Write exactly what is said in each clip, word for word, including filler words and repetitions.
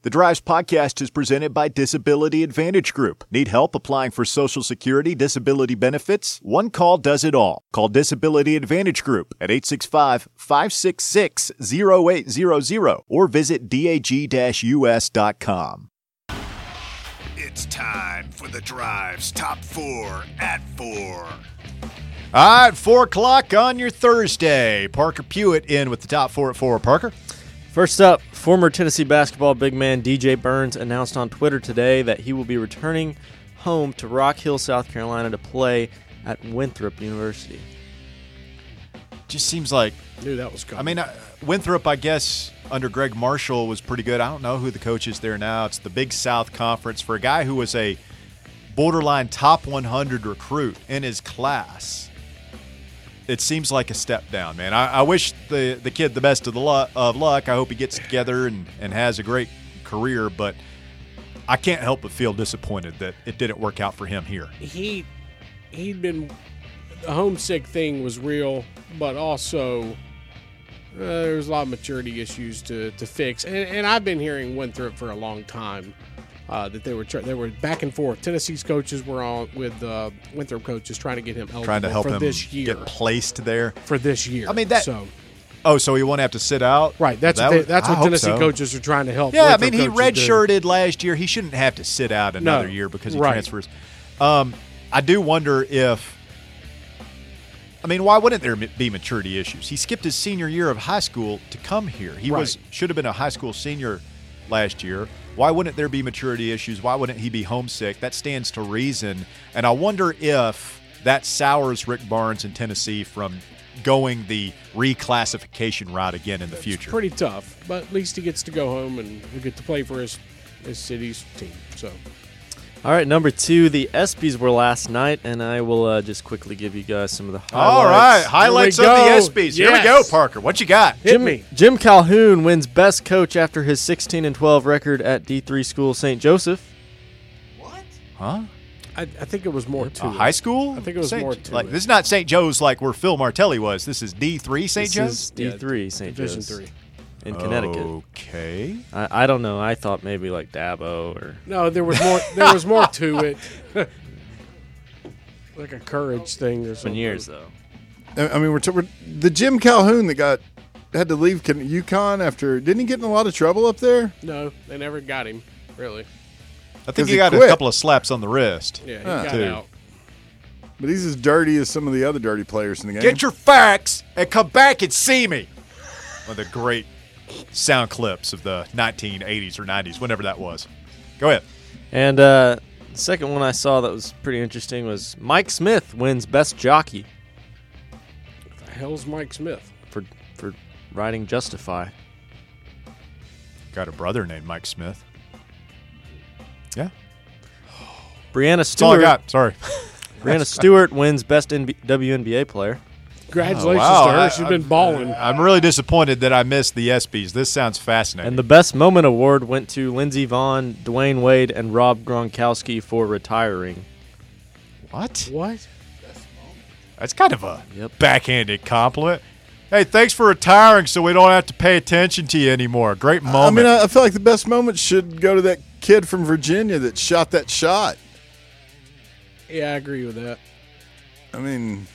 The Drives podcast is presented by Disability Advantage Group. Need help applying for Social Security disability benefits? One call does it all. Call Disability Advantage Group at eight six five, five six six, zero eight zero zero or visit dag dash u s dot com. It's time for The Drive's Top Four at Four. All right, four o'clock on your Thursday. Parker Pewitt in with the Top Four at Four. Parker? First up, former Tennessee basketball big man D J Burns announced on Twitter today that he will be returning home to Rock Hill, South Carolina to play at Winthrop University. Just seems like Knew that was coming. I mean, uh, Winthrop, I guess, under Greg Marshall was pretty good. I don't know who the coach is there now. It's the Big South Conference for a guy who was a borderline top one hundred recruit in his class. It seems like a step down, man. I, I wish the, the kid the best of the luck, of luck. I hope he gets together and, and has a great career, but I can't help but feel disappointed that it didn't work out for him here. he he'd been the homesick thing was real, but also uh, there was a lot of maturity issues to to fix. And, and I've been hearing Winthrop for a long time. Uh, that they were tr- they were back and forth. Tennessee's coaches were on with uh, Winthrop coaches trying to get him eligible Trying to help for him this year. get placed there. For this year, I mean, that- So Oh, so he won't have to sit out? right, that's That what they, would- that's I what hope Tennessee so. coaches are trying to help. Yeah, I Winthrop mean, he coaches do. redshirted last year. He shouldn't have to sit out another No, year because he right. transfers. Um, I do wonder if – I mean, why wouldn't there be maturity issues? He skipped his senior year of high school to come here. He Right. was should have been a high school senior last year. Why wouldn't there be maturity issues? Why wouldn't he be homesick? That stands to reason. And I wonder if that sours Rick Barnes in Tennessee from going the reclassification route again in the future. Pretty tough, but at least he gets to go home and we get to play for his his city's team. So All right, number two, the ESPYs were last night, and I will uh, just quickly give you guys some of the highlights. All right, highlights of go. the ESPYs. Here we Yes. go, Parker. What you got? hit me. Jim Calhoun wins Best Coach after his sixteen and twelve record at D three school Saint Joseph. Huh? I, I think it was more to A it. high school? I think it was Saint- more to like it. This is not Saint Joe's like where Phil Martelli was. This is D three Saint This Joe's? is D three Saint Division Joe's three. in Connecticut. Okay. I, I don't know. I thought maybe like Dabo or No, there was more. There was more to it. Like a courage thing or been something. years though. I I mean, we're, t- we're the Jim Calhoun that got had to leave Con- UConn after. Didn't he get in a lot of trouble up there? No, they never got him. Really? I 'Cause think he he got a quit. couple of slaps on the wrist. Yeah, he Huh. got Two. out. But he's as dirty as some of the other dirty players in the game. Get your facts and come back and see me. One of the great sound clips of the nineteen eighties or nineties, whenever that was. Go ahead. And uh, the second one I saw that was pretty interesting was Mike Smith wins Best Jockey The hell's Mike Smith? for for riding Justify. Got a brother named Mike Smith. Yeah. Brianna That's all I Stewart. got. Sorry. Brianna Stewart wins Best N B- W N B A player. Congratulations Oh, wow. to her. I- She's I- been balling. I'm really disappointed that I missed the ESPYs. This sounds fascinating. And the Best Moment Award went to Lindsey Vonn, Dwayne Wade, and Rob Gronkowski for retiring. what? What? That's kind of a Yep. backhanded compliment. Hey, thanks for retiring so we don't have to pay attention to you anymore. Great I moment. mean, I, I feel like the best moment should go to that kid from Virginia that shot that shot. Yeah, I agree with that. I mean,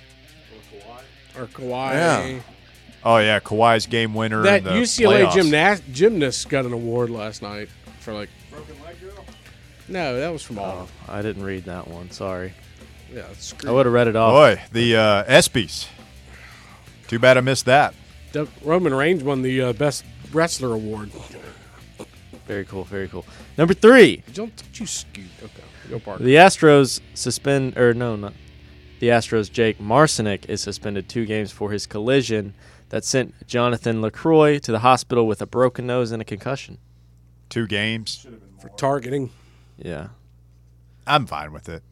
Or Kawhi. Yeah. oh, yeah, Kawhi's game winner That in the U C L A playoffs. gymnast gymnast got an award last night for like broken leg girl. No, that was from all. I didn't read that one. Sorry. Yeah, it's screwed. I would have read it off. Boy, the uh, ESPYs. Too bad I missed that. The- Roman Reigns won the uh, best wrestler award. Very cool. Very cool. Number three. Don't, don't you scoot. Okay, go Parker. The Astros suspend, or no, not the Astros. Jake Marcinick is suspended two games for his collision that sent Jonathan LaCroix to the hospital with a broken nose and a concussion. Two games. For targeting. Yeah. I'm fine with it.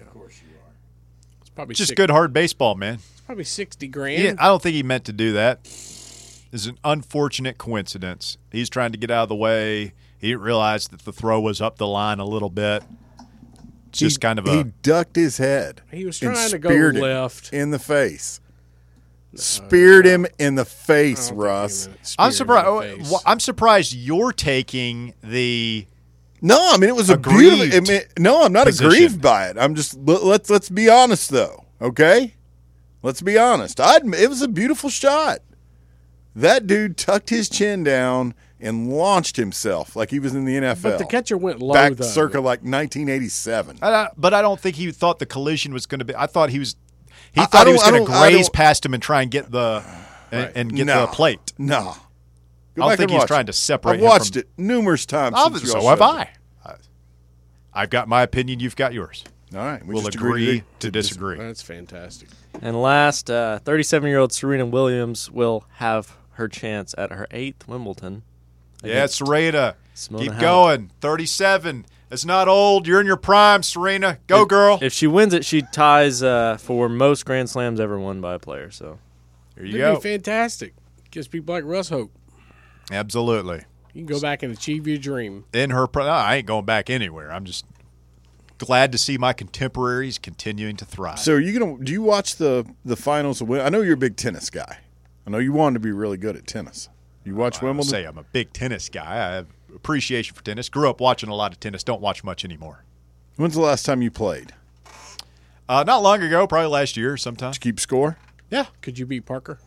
It's probably Just six, good hard baseball, man. It's probably sixty He grand. didn't- I don't think he meant to do that. It's an unfortunate coincidence. He's trying to get out of the way. He didn't realize that the throw was up the line a little bit. It's just he, kind of he a ducked his head. He was and trying to go speared it left. in the face. Speared him in the face, Oh, Russ. damn it. I'm Speared surprised. in the face. I'm surprised you're taking the. No, I mean it was a Aggrieved beautiful. I mean, no, I'm not position. aggrieved by it. I'm just let, let's let's be honest though. Okay, let's be honest. I it was a beautiful shot. That dude tucked his chin down and launched himself like he was in the N F L. But the catcher went low, back though. circa like nineteen eighty-seven. I, I- but I don't think he thought the collision was going to be. I thought he was. He I- thought I he was don't- I going to don't- I graze don't- past him and try and get the and, and get No. the plate. No, Go I don't back think and he's watch trying it. to separate I've him watched from- it numerous times. Oh, since you so all have showed I. it. I. I've got my opinion. You've got yours. All right, we We'll just agree agreed to disagree. That's fantastic. And last, uh, thirty-seven-year-old Serena Williams will have her chance at her eighth Wimbledon. Yeah, Serena. Simona Keep Halep. going. thirty-seven. It's not old. You're in your prime, Serena. Go, girl. If she wins it, she ties uh, for most Grand Slams ever won by a player. So There you It'd go. be fantastic. Gives people like Russ hope. Absolutely. You can go back and achieve your dream. In her, pri- I ain't going back anywhere. I'm just glad to see my contemporaries continuing to thrive. So are you gonna do you watch the the finals of Wim- I know you're a big tennis guy. I know you wanted to be really good at tennis. You watch I would Wimbledon? say I'm a big tennis guy. I have appreciation for tennis. Grew up watching a lot of tennis. Don't watch much anymore. When's the last time you played? Uh, not long ago, probably last year sometime. Did you keep score? Yeah. Could you beat Parker?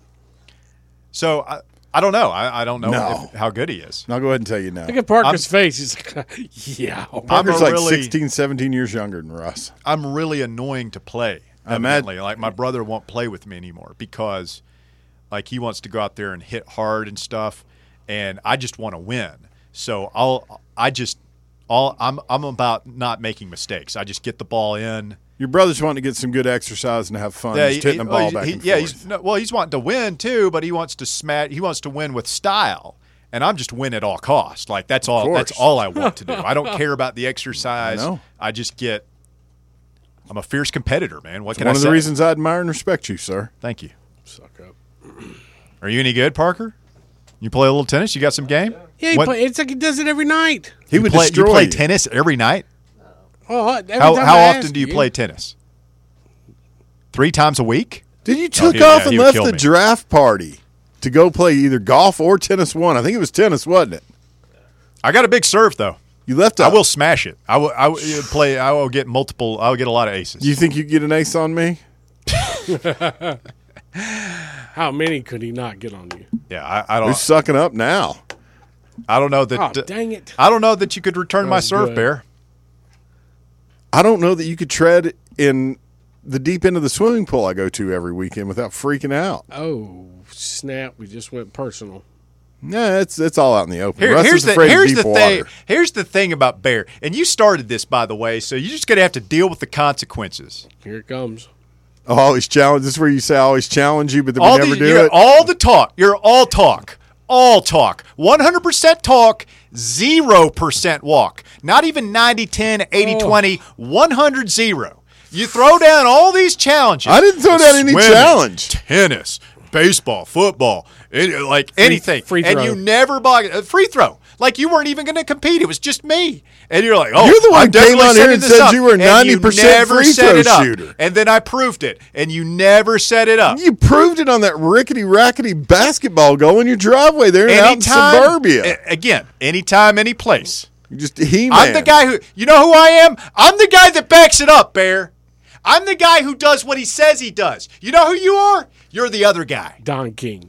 So I, I don't know. I, I don't know No. if, how good he is. And I'll go ahead and tell you now. Look at Parker's face. He's like, yeah. I'm Parker's a like really- sixteen, seventeen years younger than Russ. I'm really annoying to play. I imagine- Evidently, like my brother won't play with me anymore because, like, he wants to go out there and hit hard and stuff, and I just want to win. So I'll, I just, all I'm, I'm about not making mistakes. I just get the ball in. Your brother's wanting to get some good exercise and have fun. Yeah, He's he- hitting the well, ball he- back he- and yeah, forth. he's no, well, he's wanting to win too, but he wants to smash. He wants to win with style, and I'm just win at all costs. Like that's all. course. That's all I want to do. I don't care about the exercise. I know. I just get. I'm a fierce competitor, man. What It's can one I of say? the reasons I admire and respect you, sir. Thank you. Suck up. Are you any good, Parker? You play a little tennis? You got some game? Yeah, he What- play, it's like he does it every night. He you would play, destroy you play you. tennis every night? Oh, every How, time how I often ask do you you play tennis? Three times a week? Did you took he- off yeah, and he would left kill the me. draft party to go play either golf or tennis one? I think it was tennis, wasn't it? I got a big serve though. You left I out. will smash it. I will. I will play. I will get multiple. I will get a lot of aces. You think you get an ace on me? How many could he not get on you? yeah, I, I don't. Who's sucking up now? I don't know that. Oh, dang it. I don't know that you could return my was serve, good. Bear. I don't know that you could tread in the deep end of the swimming pool I go to every weekend without freaking out. Oh, snap. We just went personal. Yeah, it's it's all out in the open. Here- Russ here's is the afraid here's of deep the thing. water. Here's the thing about Bear, and you started this by the way, so you're just gonna have to deal with the consequences. Here it comes. Oh, always challenge. This is where you say I always challenge you, but then All we never the, do you're it. all the talk. You're all talk. All talk. one hundred percent talk, zero percent walk. Not even ninety ten, eighty twenty, one hundred zero. You throw down all these challenges. I didn't throw down any Swimming, challenge. Tennis, baseball, football, any- like anything. free and throw. you never bog uh, free throw. Like you weren't even going to compete. It was just me. And you're like, oh, You're the one I'm who came definitely on here setting and this said up. you were a And ninety percent never free set throw it up. shooter. And then I proved it. And you never set it up. You proved it on that rickety rackety basketball goal in your driveway there in out in Anytime, suburbia. a- again, anytime, any place. You just he man. I'm the guy who, you know who I am? I'm the guy that backs it up, Bear. I'm the guy who does what he says he does. You know who you are? You're the other guy. Don King.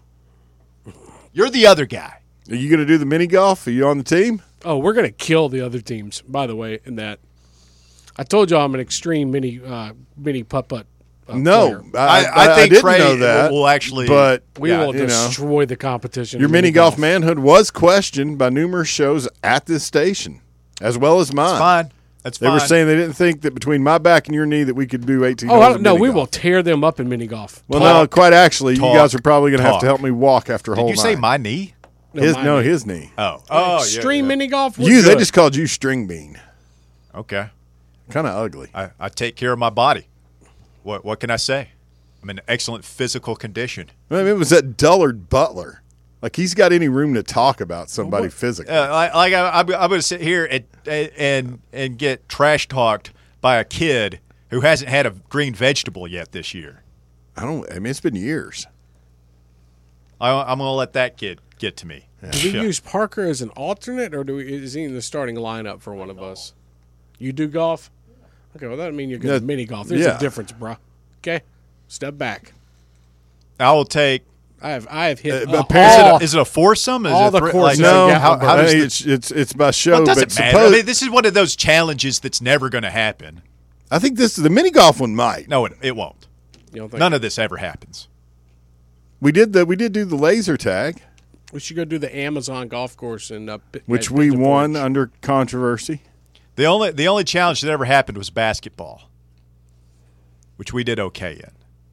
You're the other guy. Are you going to do the mini golf? Are you on the team? Oh, we're going to kill the other teams, by the way, in that. I told you I'm an extreme mini uh, mini putt-putt uh, No, player. I, I- I think didn't Trey know that. will- will actually- but We yeah, will you know, destroy the competition. your in mini golf manhood was questioned by numerous shows at this station, as well as mine. Fine. That's They fine. were saying they didn't think that between my back and your knee that we could do eighteen. Oh, holes I of don't, no, mini we golf. will tear them up in mini golf. Well, Talk, no, quite actually, talk, you guys are probably going to have talk. to help me walk after a Did whole you say night. my knee? his my no, knee. his knee. Oh. Oh, extreme yeah, yeah. mini golf. we're You, they good. just called you string bean. Okay. Kind of ugly. I, I take care of my body. What What can I say? I'm in excellent physical condition. I mean, it was that dullard Butler. Like he's got any room to talk about somebody physically. Uh, like, like I, I'm, I'm going to sit here and, and and get trash talked by a kid who hasn't had a green vegetable yet this year. I don't. I mean, it's been years. I, I'm going to let that kid get to me. Do we Yeah. use Parker as an alternate, or do we, is he in the starting lineup for one of us? You do golf? Okay, well, that mean you're good at Yeah. mini golf. There's Yeah. a difference, bro. Okay? Step back. I will take. I have I have hit Uh, uh, but apparently- Is it, all, a, is it a foursome? Is all it the three- courses like, No, Yeah, how, how I does mean, the, it's it's it's by show. well, it but doesn't matter. suppose, I mean, this is one of those challenges that's never going to happen. I think this the mini golf one might. No, it, it won't. you don't think None of this ever happens. We did the we did do the laser tag, we should go do the Amazon golf course and uh, P- which at we Pigeon won Forge. under controversy. The only the only challenge that ever happened was basketball, which we did okay in.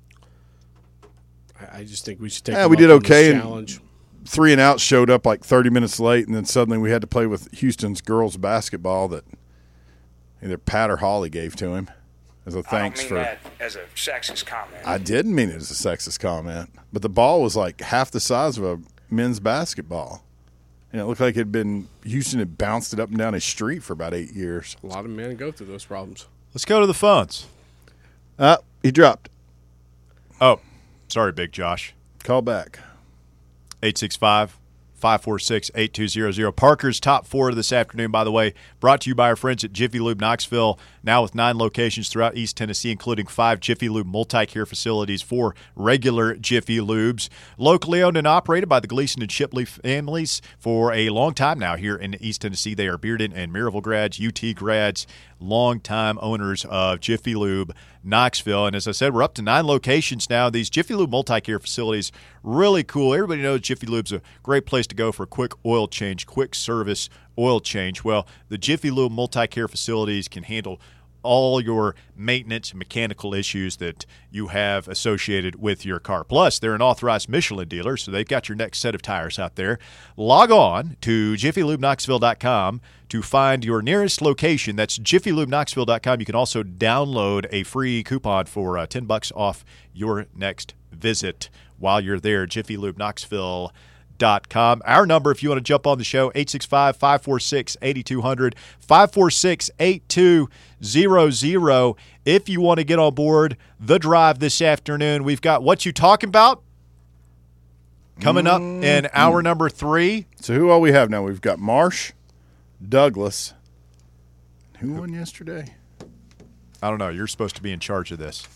I I just think we should take. Yeah, them we up did on this okay and- Challenge. Three and out showed up like thirty minutes late, and then suddenly we had to play with Houston's girls basketball that either Pat or Holly gave to him as a thanks I don't for. mean that as a sexist comment. I didn't mean it as a sexist comment, but the ball was like half the size of a men's basketball, and it looked like it had been Houston had bounced it up and down a street for about eight years. A lot of men go through those problems. Let's go to the phones. Uh, he dropped. Oh, sorry, Big Josh. Call back. eight six five, five four six, eight two zero zero. Parker's top four this afternoon, by the way, brought to you by our friends at Jiffy Lube Knoxville, now with nine locations throughout East Tennessee, including five Jiffy Lube multi-care facilities for regular Jiffy Lubes. Locally owned and operated by the Gleason and Shipley families for a long time now here in East Tennessee. They are Bearden and Maryville grads, U T grads, longtime owners of Jiffy Lube Knoxville. And as I said, we're up to nine locations now. These Jiffy Lube multi-care facilities, really cool. Everybody knows Jiffy Lube's a great place to go for a quick oil change, quick service oil change. Well, the Jiffy Lube multi-care facilities can handle all your maintenance and mechanical issues that you have associated with your car. Plus, they're an authorized Michelin dealer, so they've got your next set of tires out there. Log on to jiffy lube knoxville dot com to find your nearest location. That's jiffy lube knoxville dot com. You can also download a free coupon for uh, ten bucks off your next visit while you're there. jiffy lube knoxville dot com. Our number, if you want to jump on the show, eight six five, five four six, eight two zero zero, five four six, eight two zero zero. If you want to get on board the drive this afternoon, we've got What You Talking About coming up in hour number three. So who all we have now? We've got Marsh, Douglas. Who won yesterday? I don't know. You're supposed to be in charge of this.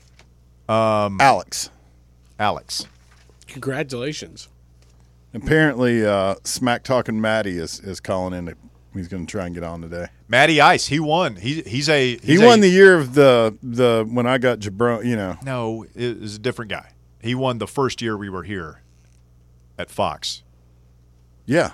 Alex. Alex. Congratulations. Apparently, uh, Smack Talking Matty is, is calling in. To, he's going to try and get on today. Matty Ice, he won. He he's a He he's won a, the year of the the when I got Jabron. You know, No, it was a different guy. He won the first year we were here at Fox. yeah.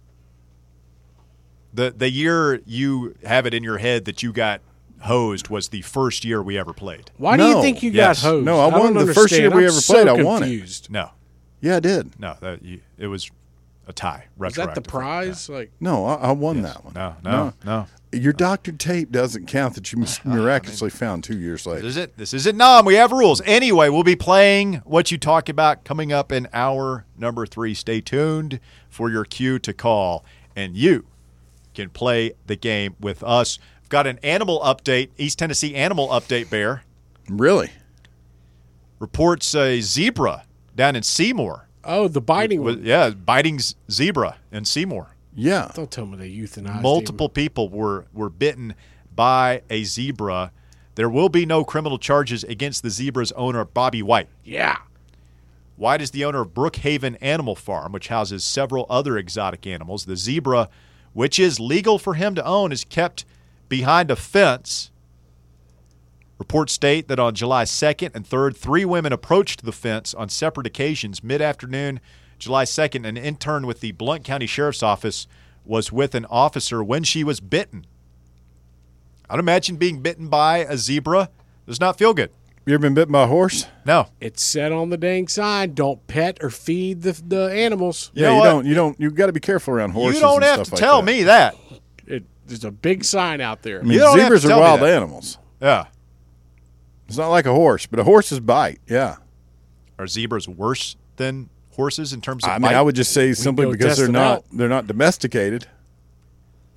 The the year you have it in your head that you got hosed was the first year we ever played. Why do you No. think you Yes. got hosed? No, I won don't the first year understand. we I'm ever so played. I won it. confused. No, Yeah, I did. no, that you, it was a tie. Is that the retroactive. prize? Like, No, I, I won that one. No, no, no. Your doctored tape doesn't count that you mis- miraculously found two years This later. is it. This isn't Nom. We have rules. Anyway, we'll be playing What You Talk About coming up in hour number three. Stay tuned for your cue to call, and you can play the game with us. We've got an animal update, East Tennessee animal update, Bear. Really? Reports a zebra down in Seymour. oh, the biting Was- one. yeah, biting z- zebra in Seymour. Yeah. Don't tell me they euthanized Multiple people were, were bitten by a zebra. There will be no criminal charges against the zebra's owner, Bobby White. him. Yeah. White is the owner of Brookhaven Animal Farm, which houses several other exotic animals. The zebra, which is legal for him to own, is kept behind a fence. Reports state that on July second and third, three women approached the fence on separate occasions. Mid-afternoon, July second, an intern with the Blount County Sheriff's Office was with an officer when she was bitten. I'd imagine being bitten by a zebra does not feel good. You ever been bitten by a horse? No. It's said on the dang sign, don't pet or feed the the animals. You Yeah, know you what? don't. You don't. You got to be careful around horses. You don't and have stuff to like tell that. me that. It, there's a big sign out there. I mean, You don't have zebras to are tell me wild that. animals. Yeah. It's not like a horse, but a horse's bite. Yeah. Are zebras worse than horses in terms of I mean, bite? I would just say simply go because test they're it not out. they're not domesticated.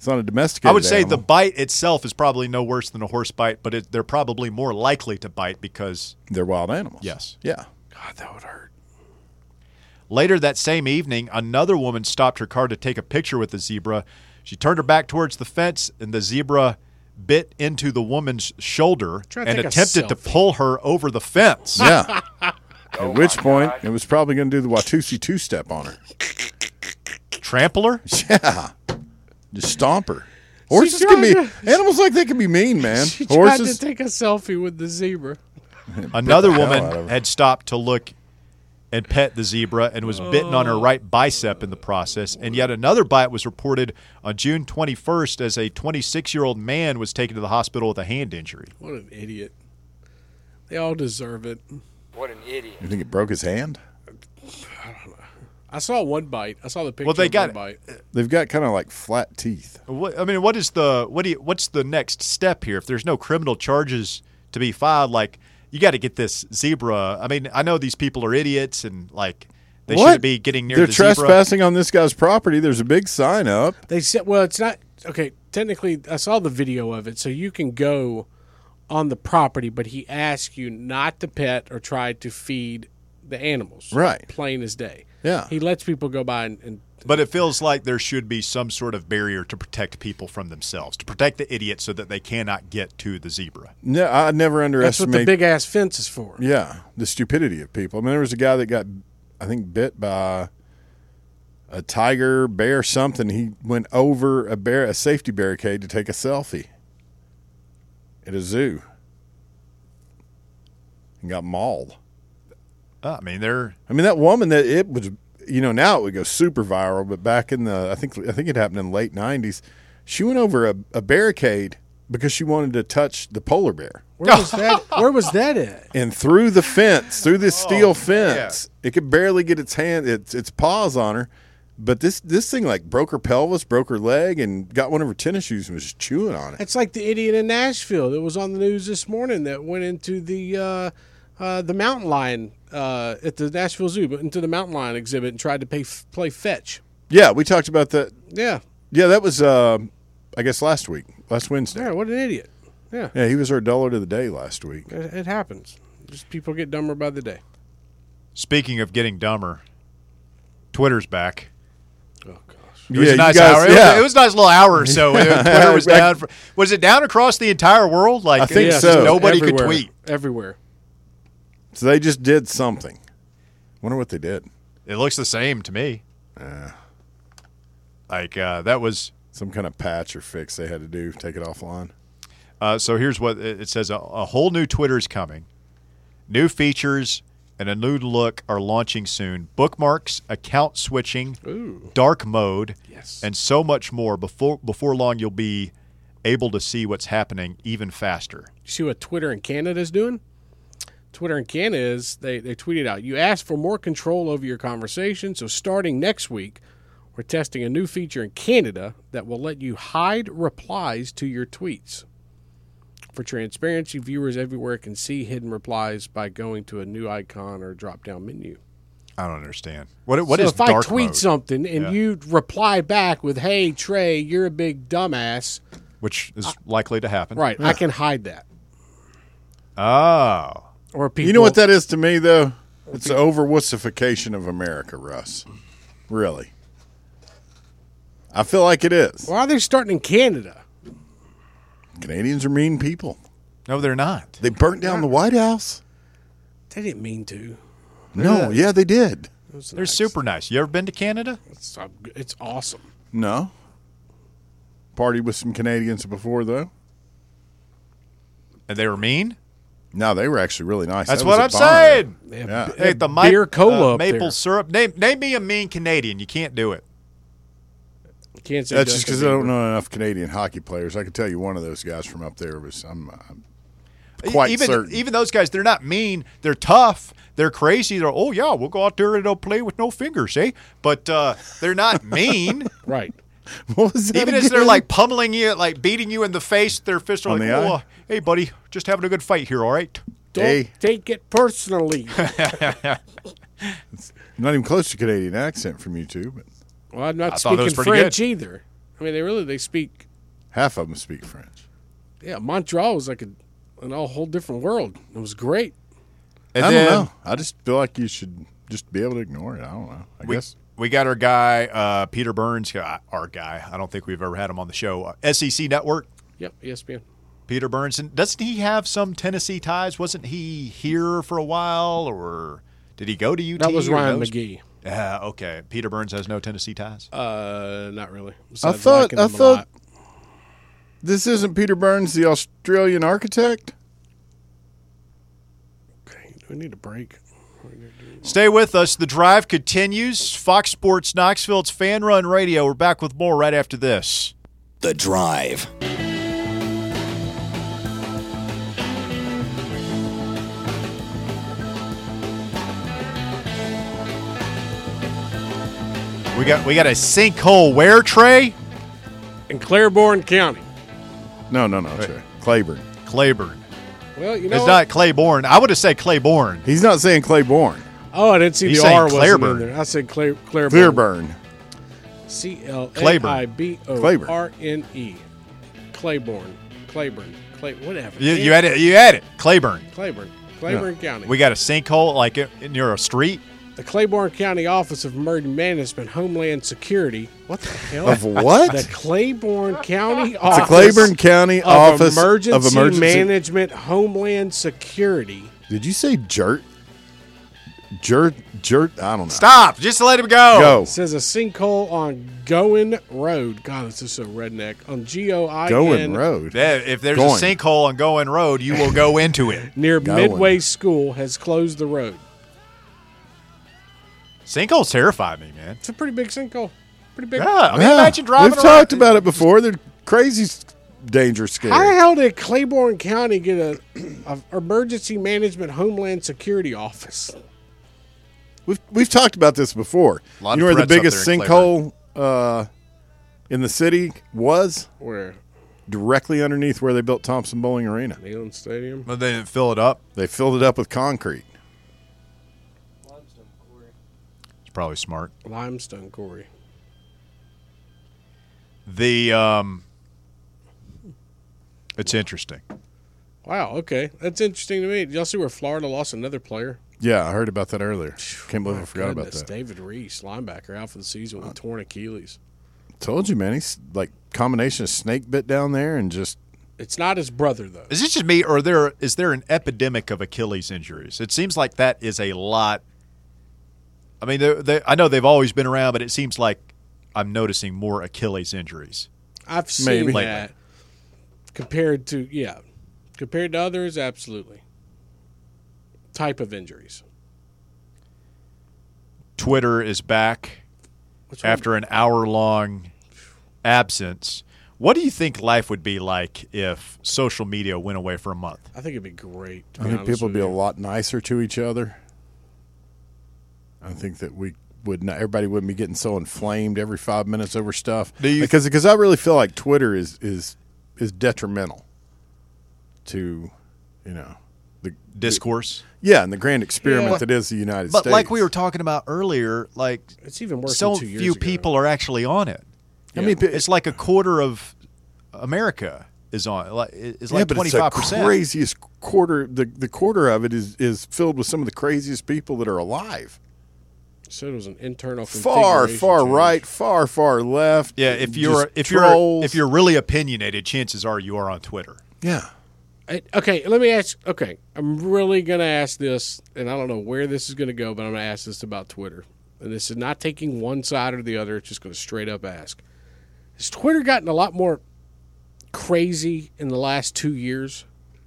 It's not a domesticated I would say animal. the bite itself is probably no worse than a horse bite, but it, they're probably more likely to bite because They're wild animals. Yes. Yeah. God, that would hurt. later that same evening, another woman stopped her car to take a picture with the zebra. She turned her back towards the fence, and the zebra bit into the woman's shoulder Try to and take a attempted to selfie. pull her over the fence. Yeah. At which my point, God. it was probably going to do the Watusi two-step on her. Trample her? Yeah. Just stomp her. Horses can be, tried animals like that can be mean, man. She tried Horses. to take a selfie with the zebra. Another the hell out of woman her. had stopped to look and pet the zebra and was bitten on her right bicep in the process. And yet another bite was reported on June twenty-first as a twenty-six-year-old man was taken to the hospital with a hand injury. What an idiot. They all deserve it. What an idiot. You think it broke his hand? I saw one bite. I saw the picture Well, they of got- one bite. They've got kind of like flat teeth. What, I mean, what is the what do you, what's the next step here? If there's no criminal charges to be filed, like you got to get this zebra. I mean, I know these people are idiots and like they What? shouldn't be getting near They're the zebra. trespassing on this guy's property. There's a big sign up. They said, well, it's not okay. Technically, I saw the video of it, so you can go on the property, but he asks you not to pet or try to feed the animals. Right. Plain as day. Yeah. He lets people go by and, and But it feels like there should be some sort of barrier to protect people from themselves, to protect the idiots so that they cannot get to the zebra. No, I never that's what underestimate. the big ass fence is for. Yeah, the stupidity of people. I mean, there was a guy that got, I think, bit by a tiger, bear, something. He went over a bear, a safety barricade to take a selfie at a zoo, and got mauled. Uh, I mean, they're I mean, that woman that it was, you know, now it would go super viral, but back in the, I think, I think it happened in the late nineties. She went over a, a barricade because she wanted to touch the polar bear. Where was that? Where was that at? And through the fence, through this steel Oh, fence, it could barely get its hand, its its paws on her. But this this thing like broke her pelvis, broke her leg, and got one of her tennis shoes and was just chewing on it. It's like the idiot in Nashville that was on the news this morning that went into the uh, uh, the mountain lion uh, at the Nashville Zoo, but into the mountain lion exhibit and tried to pay, play fetch. Yeah, we talked about that. Yeah, Yeah, that was uh, I guess last week, last Wednesday. yeah. What an idiot. Yeah, Yeah, he was our dullard of the day last week. it, it happens. Just people get dumber by the day. speaking of getting dumber. Twitter's back. Oh gosh. It was Yeah, a you nice guys- hour. It, yeah. was, it was a nice little hour or so. Twitter was Back- down. For, was it down across the entire world? Like I think it's so. just nobody could Everywhere. tweet. Everywhere. So they just did something. Wonder what they did. It looks the same to me. Like uh, that was. Some kind of patch or fix they had to do. Take it offline. Uh, so here's what it it says: a, a whole new Twitter is coming. New features and a new look are launching soon. Bookmarks, account switching, Ooh. dark mode, Yes. and so much more. Before before long, you'll be able to see what's happening even faster. You see what Twitter in Canada is doing? Twitter in Canada is they, they tweeted out, you asked for more control over your conversation, so starting next week, we're testing a new feature in Canada that will let you hide replies to your tweets. For transparency, viewers everywhere can see hidden replies by going to a new icon or drop-down menu. I don't understand. What what so is if I dark tweet mode? something and Yeah. you reply back with, hey, Trey, you're a big dumbass, Which is likely to happen. right, I can hide that. Oh. Or people, You know what that is to me, though? It's the over-wussification of America, Russ. Really. I feel like it is. Why are they starting in Canada? Canadians are mean people. No, they're not. They burnt down the White House. They didn't mean to. No, yeah, they did. It was They're nice. super nice. You ever been to Canada? It's, uh, it's awesome. No. Partied with some Canadians before, though. And they were mean? No, they were actually really nice. That's That what I'm was a bonner. saying. They have Yeah. b- Hey, the beer mi- cola uh, up maple there. syrup. Name name me a mean Canadian. You can't do it. Can't say That's just Justin because I don't Bieber. know enough Canadian hockey players. I can tell you one of those guys from up there was. I'm, I'm quite even certain. even those guys, they're not mean. They're tough. They're crazy. They're oh yeah, we'll go out there and they'll play with no fingers, eh? But uh, they're not mean. Right. What was that Even as they're again? like pummeling you, like beating you in the face, their fists are On like, the oh, eye? hey buddy, just having a good fight here, all right? Don't Hey. take it personally. Not even close to Canadian accent from you two, but Well, I'm not I thought it speaking was pretty French good. either. I mean, they really they speak. Half of them speak French. Yeah, Montreal was like a an all whole different world. It was great. And I then don't know. I just feel like you should just be able to ignore it. I don't know. I we, guess. we got our guy, uh, Peter Burns, uh, our guy. I don't think we've ever had him on the show. Uh, S E C Network, Yep, E S P N. Peter Burns. And doesn't he have some Tennessee ties? Wasn't he here for a while, or did he go to U T? That was or Ryan knows? McGee. Yeah, okay. Peter Burns has no Tennessee ties. Uh, not really. I Besides thought. liking I him a thought. lot. This isn't Peter Burns, the Australian architect. Okay, do we need a break? Stay with us. The drive continues. Fox Sports Knoxville. It's Fan Run Radio. We're back with more right after this. The Drive. We got we got a sinkhole where, Trey? In Claiborne County. No, no, no. Trey. Claiborne. Claiborne. Well, you know It's what? not Claiborne. I would have said Claiborne. He's not saying Claiborne. Oh, I didn't see He's the saying R wasn't Claiborne. in there. I said Clair- Claiborne. Clearburn. C L A Claiborne. I B O R N E. Claiborne. Claiborne. Clay. Whatever. You, you had it. You had it. Claiborne. Claiborne. Claiborne County. We got a sinkhole like it- near a street. The Claiborne County Office of Emergency Management, Homeland Security. What the hell? Of what? The Claiborne County It's Office a Claiborne County of Office Emergency, of Emergency Management, Homeland Security. Did you say jert? Jert? Jert? I don't know. Stop. Just let him go. Go. It says a sinkhole on Goin Road. God, this is so redneck. On G O I N. Going road. Yeah, if there's Going. a sinkhole on Going Road, you will go into it. Near Going. Midway School has closed the road. Sinkholes terrify me, man. It's a pretty big sinkhole. Pretty big. Yeah, I mean, Yeah. imagine driving We've around. talked about it before. They're crazy, s- dangerous, scary. How the hell did Claiborne County get a, a emergency management Homeland Security office? We've we've talked about this before. A lot You know of where the threats up biggest there in sinkhole uh, in the city was? Where? Directly underneath where they built Thompson Bowling Arena. Neyland Stadium. But they didn't fill it up. They filled it up with concrete. It's probably smart. Limestone Quarry. The um, it's interesting. Wow, okay. That's interesting to me. Did y'all see where Florida lost another player? Yeah, I heard about that earlier. Can't believe I forgot about Goodness, that. David Reese, linebacker, out for the season with torn Achilles. Told you, man. He's like combination of snake bit down there and just It's not his brother, though. Is this just me, or there is there an epidemic of Achilles injuries? It seems like that is a lot. I mean, they, they, I know they've always been around, but it seems like I'm noticing more Achilles injuries. I've seen Maybe. that compared to, yeah, compared to others, absolutely. Type of injuries. Twitter is back What's wrong? after an hour-long absence. What do you think life would be like if social media went away for a month? I think it'd be great. To I be think honest people would with be a you. lot nicer to each other. I think that we would not. Everybody wouldn't be getting so inflamed every five minutes over stuff. Do you- because because I really feel like Twitter is is is detrimental to, you know, the Discourse. yeah, and the grand experiment Yeah. that is the United But States. like we were talking about earlier, like It's even worse so than two years few ago. people are actually on it. I mean, It's like a quarter of America is on. Like it's yeah, like but twenty it's the five percent. craziest quarter. The the quarter of it is is filled with some of the craziest people that are alive. So it was an internal Far, configuration far change. right, far, far left. Yeah, if you're just if you're trolls. if you're really opinionated, chances are you are on Twitter. yeah. I- okay, let me ask. Okay, I'm really going to ask this, and I don't know where this is going to go, but I'm going to ask this about Twitter. And this is not taking one side or the other. It's just going to straight up ask. Has Twitter gotten a lot more crazy in the last two years?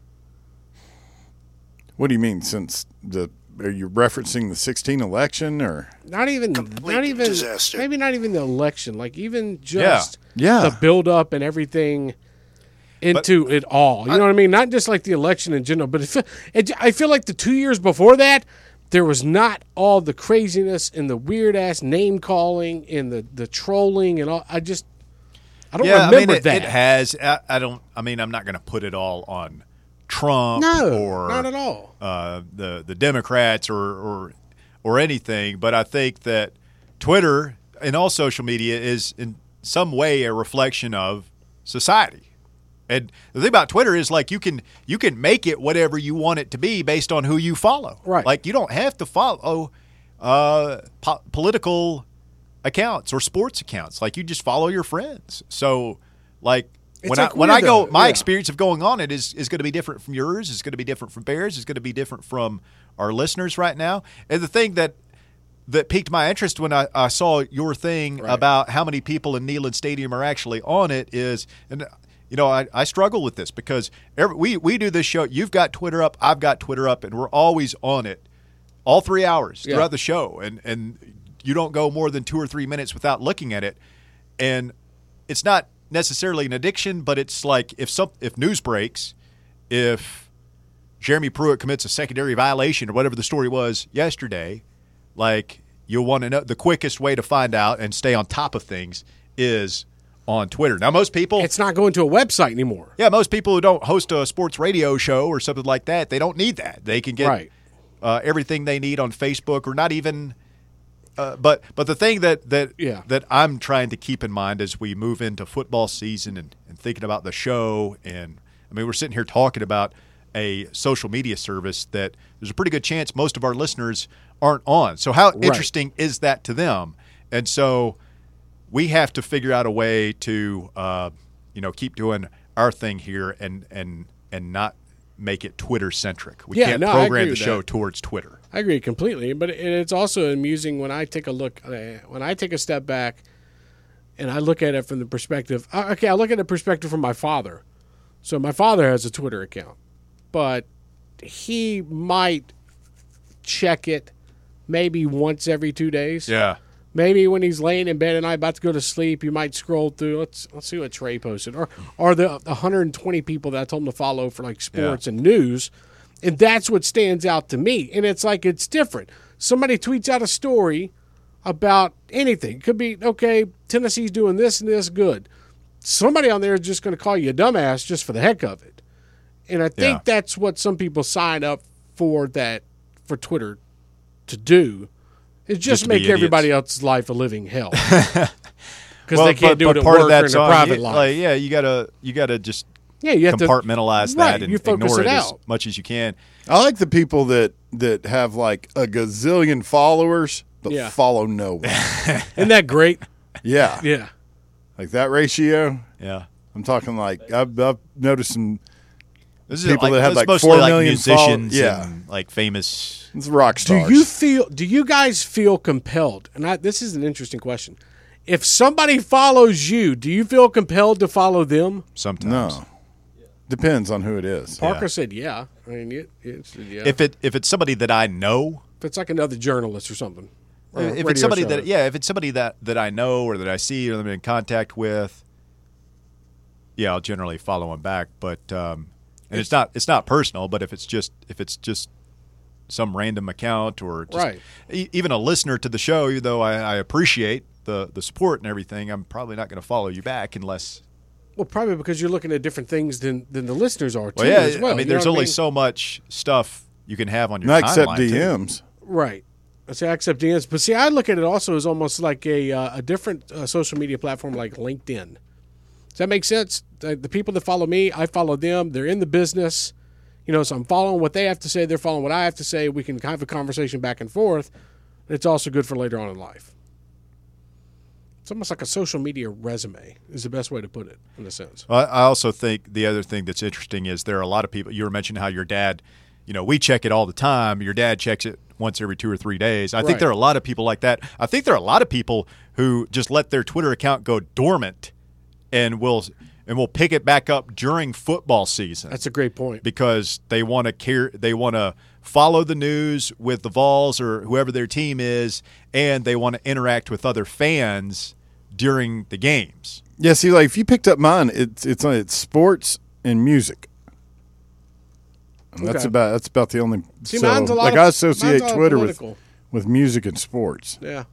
What do you mean? Since the are you referencing the sixteen election or? Not even, Complete not even, disaster. maybe not even the election. Like even just Yeah. the build up and everything into it all. You know what I mean? Not just like the election in general, but it, fe- it, I feel like the two years before that, there was not all the craziness and the weird ass name calling and the, the trolling and all. I just, I don't yeah, remember I mean, it, that. it has. I, I don't. I mean, I'm not going to put it all on Trump No, or not at all. Uh, the the Democrats or, or or anything. But I think that Twitter and all social media is in some way a reflection of society. And the thing about Twitter is like you can you can make it whatever you want it to be based on who you follow. Right. Like you don't have to follow uh, po- political accounts or sports accounts. Like you just follow your friends. So like It's when like I when we're I go, the- my yeah. experience of going on it is is going to be different from yours. It's going to be different from Bears. It's going to be different from our listeners right now. And the thing that that piqued my interest when I, I saw your thing Right. about how many people in Neyland Stadium are actually on it is, and you know, I, I struggle with this because every, we we do this show. You've got Twitter up, I've got Twitter up, and we're always on it, all three hours Yeah. throughout the show, and and you don't go more than two or three minutes without looking at it, and it's not necessarily an addiction, but it's like if some if news breaks, if Jeremy Pruitt commits a secondary violation or whatever the story was yesterday. Like, you'll want to know the quickest way to find out and stay on top of things is on Twitter. Now, most people, It's not going to a website anymore. yeah, most people who don't host a sports radio show or something like that, they don't need that. They can get Right. uh, everything they need on Facebook or not even. Uh, but but the thing that that Yeah. that I'm trying to keep in mind as we move into football season and, and thinking about the show, and I mean, we're sitting here talking about a social media service that there's a pretty good chance most of our listeners aren't on. So how interesting is that to them? And so we have to figure out a way to, uh, you know, keep doing our thing here and and and not make it Twitter centric. We Yeah, can't no, I program agree the with show that. towards Twitter. I agree completely, but it- it's also amusing when I take a look, uh, when I take a step back and I look at it from the perspective, uh, okay, I look at the perspective from my father. So my father has a Twitter account, but he might check it maybe once every two days. Yeah. Maybe when he's laying in bed at night, about to go to sleep, you might scroll through. Let's let's see what Trey posted, or or the one hundred twenty people that I told him to follow for like sports and news, and that's what stands out to me. And it's like it's different. Somebody tweets out a story about anything. Could be okay. Tennessee's doing this and this good. Somebody on there is just going to call you a dumbass just for the heck of it. And I think Yeah. that's what some people sign up for that for Twitter to do. Is just, Just to be make idiots. everybody else's life a living hell. Because Well, they can't but- do but it at part of work or in that's their on private you. life. Like, yeah, you gotta you gotta just yeah, you have to compartmentalize right, that and you focus ignore it it, as out. much as you can. I like the people that that have like a gazillion followers but Yeah. follow no one. Isn't that great? Yeah, Yeah. like that ratio. Yeah. I'm talking like I've, I've noticed some. This People like, that have, it's like, mostly four like million follow- musicians yeah. and like famous. It's rock Do stars. you feel? Do you guys feel compelled? And I, this is an interesting question. If somebody follows you, do you feel compelled to follow them? Sometimes. No. Depends on who it is. Parker said, "Yeah." I mean, it, it's yeah. If it if it's somebody that I know, if it's like another journalist or something, or a if radio it's somebody show. that yeah, if it's somebody that that I know or that I see or that I'm in contact with, yeah, I'll generally follow them back. But um, and it's not it's not personal. But if it's just if it's just some random account or just, Right. e- even a listener to the show, even though I, I appreciate the the support and everything, I'm probably not going to follow you back unless. Well, probably because you're looking at different things than, than the listeners are too. Well, yeah, as well. I mean, You know there's what only so much stuff you can have on your Not timeline. except too. D Ms. Right. I say I accept D Ms, but see, I look at it also as almost like a uh, a different uh, social media platform like LinkedIn. Does that make sense? The, the people that follow me, I follow them. They're in the business, you know. So I'm following what they have to say. They're following what I have to say. We can have a conversation back and forth. It's also good for later on in life. It's almost like a social media resume is the best way to put it, in a sense. Well, I also think the other thing that's interesting is there are a lot of people. You were mentioning how your dad, you know, we check it all the time. Your dad checks it once every two or three days. I Right. think there are a lot of people like that. I think there are a lot of people who just let their Twitter account go dormant and will and will pick it back up during football season. That's a great point. because they want to care. They want to follow the news with the Vols or whoever their team is, and they want to interact with other fans during the games. Yeah, see, like if you picked up mine, it's it's it's sports and music. And that's Okay. about that's about the only. See, so, mine's a lot like of- I associate mine's a lot Twitter with political. with music and sports. Yeah.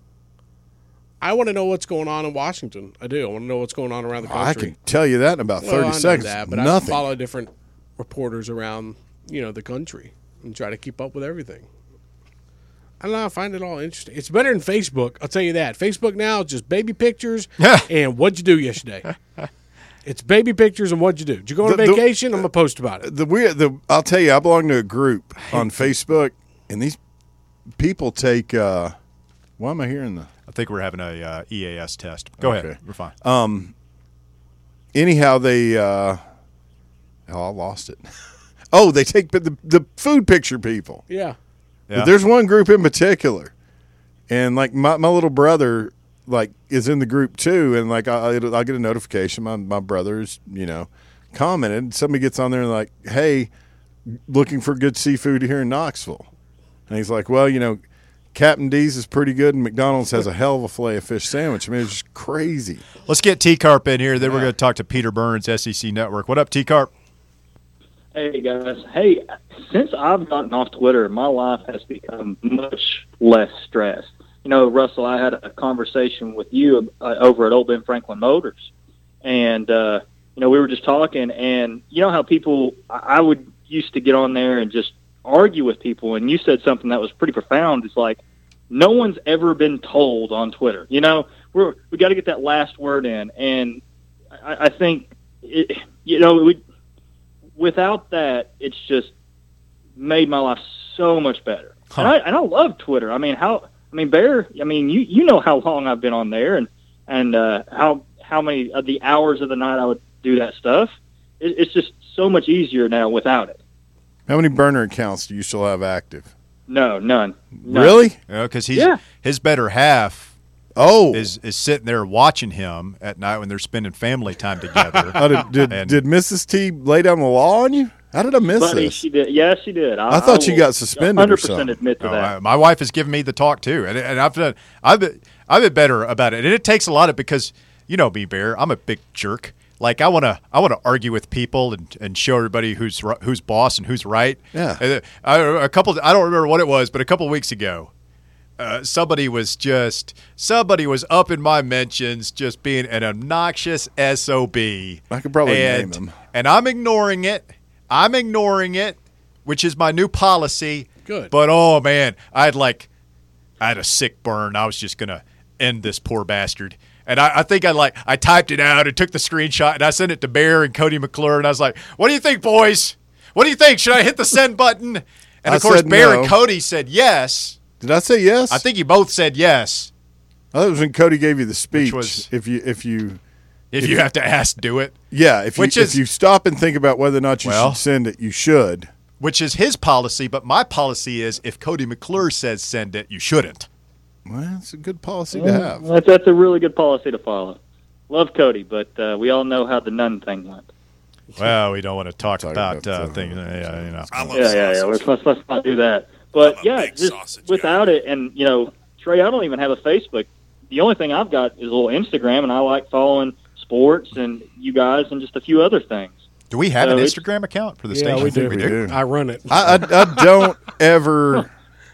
I want to know what's going on in Washington. I do. I want to know what's going on around the I country. can tell you that in about Well, thirty I know seconds. that, but I Nothing. follow different reporters around, you know, the country and try to keep up with everything. I don't know. I find it all interesting. It's better than Facebook. I'll tell you that. Facebook now is just baby pictures and what'd you do yesterday. It's baby pictures and what'd you do. Did you go on The- a the- vacation? I'm gonna post about it. The weird, the I'll tell you, I belong to a group on Facebook, and these people take. Uh, why am I hearing the? I think we're having a uh, E A S test. Go Okay. ahead. We're fine. Um. Anyhow, they. Uh, oh, I lost it. Oh, they take the the food picture people. Yeah. Yeah. But there's one group in particular, and like my, my little brother, like is in the group too, and like I I get a notification. My my brother's you know commented. Somebody gets on there and like, hey, looking for good seafood here in Knoxville, and he's like, well, you know, Captain D's is pretty good, and McDonald's has a hell of a filet of fish sandwich. I mean, it's just crazy. Let's get T-Carp in here. Then we're going to talk to Peter Burns, S E C Network. What up, T-Carp? Hey, guys. Hey, since I've gotten off Twitter, my life has become much less stressed. You know, Russell, I had a conversation with you uh, over at Old Ben Franklin Motors. And, uh, you know, we were just talking, and you know how people, I I would used to get on there and just argue with people, and you said something that was pretty profound. It's like, no one's ever been told on Twitter. You know, we're, we got to get that last word in. And I, I think, it, you know, we, without that, it's just made my life so much better. Huh. And I and I love Twitter. I mean, how I mean, Bear. I mean, you you know how long I've been on there, and and uh, how how many of the hours of the night I would do that stuff. It, it's just so much easier now without it. How many burner accounts do you still have active? No, none. none. Really? You know, because he's Yeah. his better half Oh, is is sitting there watching him at night when they're spending family time together. oh, did did, And- did Missus T lay down the law on you? How did I miss Buddy, this? she did. Yeah, she did. I, I thought she will got suspended or one hundred percent something. admit to No, that. I- my wife has given me the talk too, and, and I've done, I've been, I've been better about it, and it takes a lot of because you know me, Bear. I'm a big jerk. Like I want to, I want to argue with people and, and show everybody who's ri- who's boss and who's right. Yeah. And, uh, I, a couple, I don't remember what it was, but a couple of weeks ago, uh, somebody was just somebody was up in my mentions, just being an obnoxious S O B. I could probably and, name him. and I'm ignoring it. I'm ignoring it, which is my new policy. Good. But oh man, I had like, I had a sick burn. I was just gonna end this poor bastard. And I, I think I like I typed it out and took the screenshot and I sent it to Bear and Cody McClure and I was like, "What do you think, boys? What do you think? Should I hit the send button?" And I of course, said Bear no. and Cody said yes. Did I say yes? I think you both said yes. I thought it was when Cody gave you the speech. was- if you if you If you have to ask, do it. yeah, if you Which is- if you stop and think about whether or not you Well- should send it, you should. Which is his policy, but my policy is if Cody McClure says send it, you shouldn't. Well, it's a good policy to have. That's, that's a really good policy to follow. Love Cody, but uh, we all know how the nun thing went. Well, we don't want to talk, Talk about, about uh, the- things. Yeah, you know. I love Yeah, sausage. yeah, yeah. Let's, let's let's not do that. I'm But a yeah, big just sausage without it, and you know, Trey, I don't even have a Facebook. The only thing I've got is a little Instagram, and I like following sports and you guys and just a few other things. Do we have So an it's- Instagram account for the Yeah, station? we do. we do. I run it. I, I, I don't ever.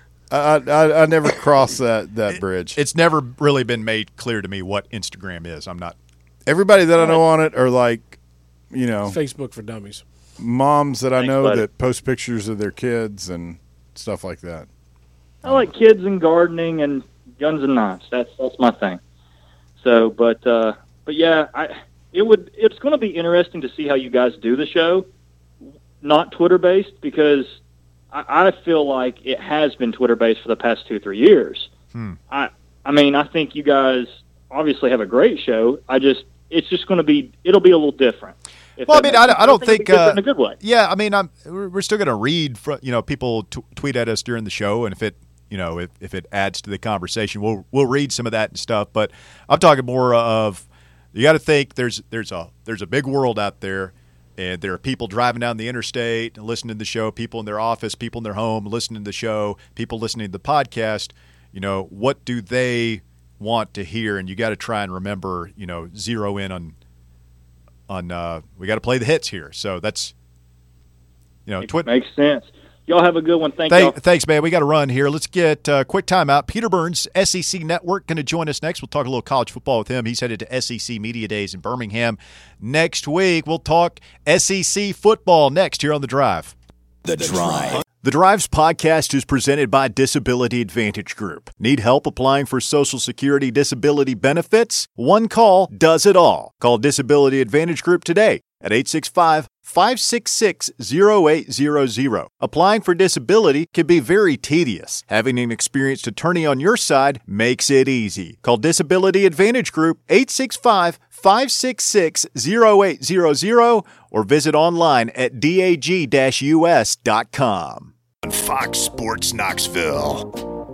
I, I I never cross that that bridge. It's never really been made clear to me what Instagram is. I'm not. Everybody that I know on it are like, you know, Facebook for dummies. moms that I Thanks, know buddy. that post pictures of their kids and stuff like that. I like kids and gardening and guns and knives. That's that's my thing. So, but uh, but yeah, I it would it's going to be interesting to see how you guys do the show, not Twitter based, because I, I feel like it has been Twitter based for the past two three years. Hmm. I I mean I think you guys obviously have a great show. I just it's just going to be it'll be a little different. If Well, I that mean, makes I, sense. I don't it'll be think. different Uh, in a good way. Yeah, I mean, I'm. We're we're still going to read. Fr- you know, people t- tweet at us during the show, and if it, you know, if, if it adds to the conversation, we'll we'll read some of that and stuff. But I'm talking more of. You got to think there's there's a there's a big world out there, and there are people driving down the interstate and listening to the show. People in their office, people in their home listening to the show. People listening to the podcast. You know, what do they want to hear? And you got to try and remember. You know, zero in on. On uh, we got to play the hits here, so that's you know. Twi- Makes sense. Y'all have a good one. Thank Thank, y'all. thanks, man. We got to run here. Let's get a quick timeout. Peter Burns, S E C Network, going to join us next. We'll talk a little college football with him. He's headed to S E C Media Days in Birmingham next week. We'll talk S E C football next here on The Drive. The Drive. The Drives podcast is presented by Disability Advantage Group. Need help applying for Social Security disability benefits? One call does it all. Call Disability Advantage Group today at eight six five, five six six, zero eight zero zero. Applying for disability can be very tedious. Having an experienced attorney on your side makes it easy. Call Disability Advantage Group eight six five, five six six, zero eight zero zero or visit online at dag dash u s dot com. On Fox Sports Knoxville.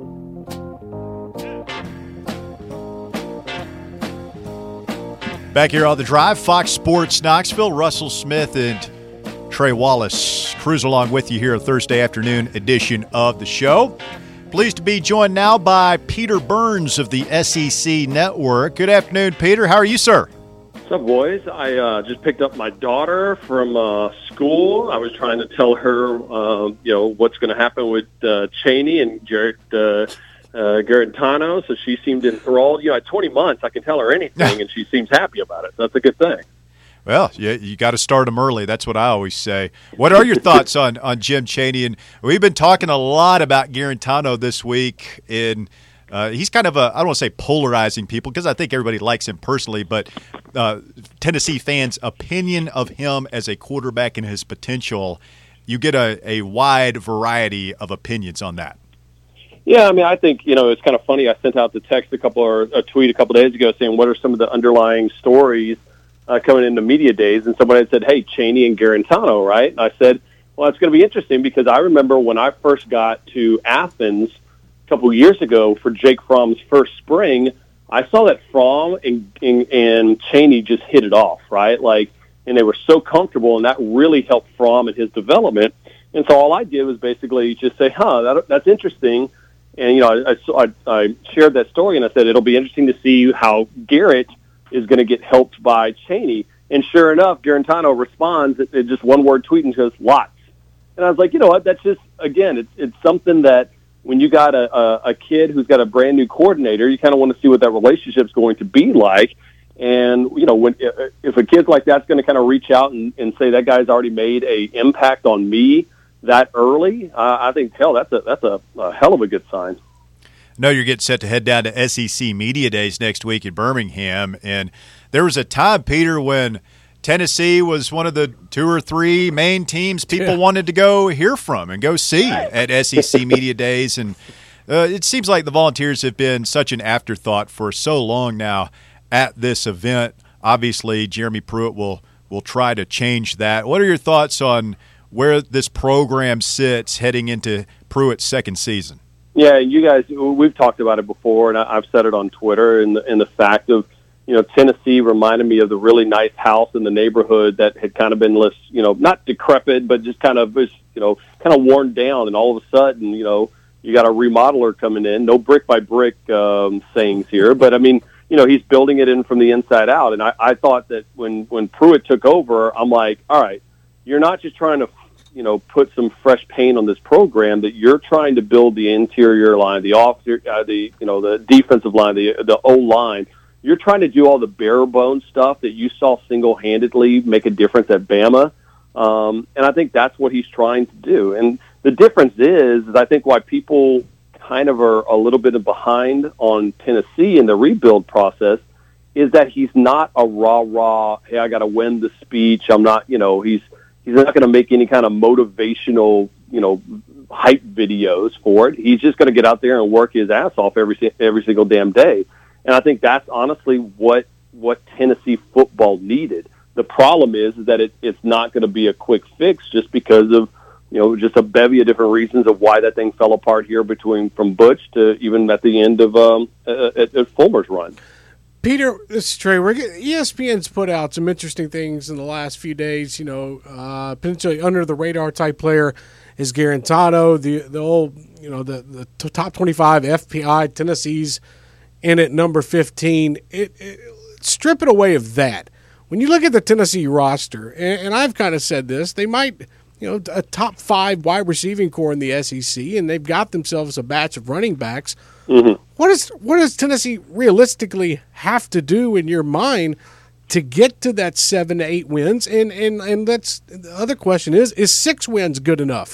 Back here on The Drive, Fox Sports Knoxville, Russell Smith and Trey Wallace cruise along with you here a Thursday afternoon edition of the show. Pleased to be joined now by Peter Burns of the S E C Network. Good afternoon, Peter. How are you, sir? What's up, boys? I uh, just picked up my daughter from uh, school. I was trying to tell her, uh, you know, what's going to happen with uh, Chaney and Jarrett uh, uh, Garantano. So she seemed enthralled. You know, at twenty months, I can tell her anything, and she seems happy about it. So that's a good thing. Well, you, you got to start them early. That's what I always say. What are your thoughts on, on Jim Chaney? And we've been talking a lot about Garantano this week. In uh, he's kind of a, I don't want to say polarizing people because I think everybody likes him personally, but uh, Tennessee fans' opinion of him as a quarterback and his potential, you get a, a wide variety of opinions on that. Yeah, I mean, I think, you know, it's kind of funny. I sent out the text a couple or a tweet a couple days ago saying what are some of the underlying stories Uh, coming into media days, and somebody had said, hey, Chaney and Garantano, right? And I said, well, it's going to be interesting because I remember when I first got to Athens a couple of years ago for Jake Fromm's first spring, I saw that Fromm and, and, and Chaney just hit it off, right? Like, and they were so comfortable, and that really helped Fromm in his development. And so all I did was basically just say, huh, that, that's interesting. And, you know, I, I, I shared that story, and I said, it'll be interesting to see how Garrett is going to get helped by Chaney. And sure enough, Garantano responds at just one word tweet and goes, lots. And I was like, you know what, that's just, again, it's it's something that when you got a, a, a kid who's got a brand new coordinator, you kind of want to see what that relationship's going to be like. And, you know, when if a kid like that's going to kind of reach out and, and say that guy's already made a impact on me that early, uh, I think, hell, that's a, that's a, a hell of a good sign. No, you're getting set to head down to S E C Media Days next week in Birmingham. And there was a time, Peter, when Tennessee was one of the two or three main teams people yeah. wanted to go hear from and go see at S E C Media Days. And uh, it seems like the Volunteers have been such an afterthought for so long now at this event. Obviously, Jeremy Pruitt will, will try to change that. What are your thoughts on where this program sits heading into Pruitt's second season? Yeah, you guys, we've talked about it before, and I've said it on Twitter, and the, and the fact of, you know, Tennessee reminded me of the really nice house in the neighborhood that had kind of been, less, you know, not decrepit, but just kind of, you know, kind of worn down, and all of a sudden, you know, you got a remodeler coming in, no brick-by-brick um, sayings here, but, I mean, you know, he's building it in from the inside out, and I, I thought that when, when Pruitt took over, I'm like, all right, you're not just trying to you know, put some fresh paint on this program, that you're trying to build the interior line, the off, uh, the you know, the defensive line, the the O line. You're trying to do all the bare bones stuff that you saw single handedly make a difference at Bama, um, and I think that's what he's trying to do. And the difference is, is I think why people kind of are a little bit behind on Tennessee in the rebuild process is that he's not a rah rah. Hey, I got to win the speech. I'm not. You know, he's. He's not going to make any kind of motivational, you know, hype videos for it. He's just going to get out there and work his ass off every every single damn day. And I think that's honestly what what Tennessee football needed. The problem is that it, it's not going to be a quick fix just because of, you know, just a bevy of different reasons of why that thing fell apart here between from Butch to even at the end of um, at, at Fulmer's run. Peter, this is Trey. We're getting, E S P N's put out some interesting things in the last few days. You know, uh, potentially under the radar type player is Garantano, the the old, you know, the, the top twenty-five F P I. Tennessee's in at number fifteen. It, it, strip it away of that. When you look at the Tennessee roster, and, and I've kind of said this, they might, you know, a top five wide receiving core in the S E C, and they've got themselves a batch of running backs. Mm-hmm. What is what does Tennessee realistically have to do in your mind to get to that seven to eight wins? And and and that's the other question is: is six wins good enough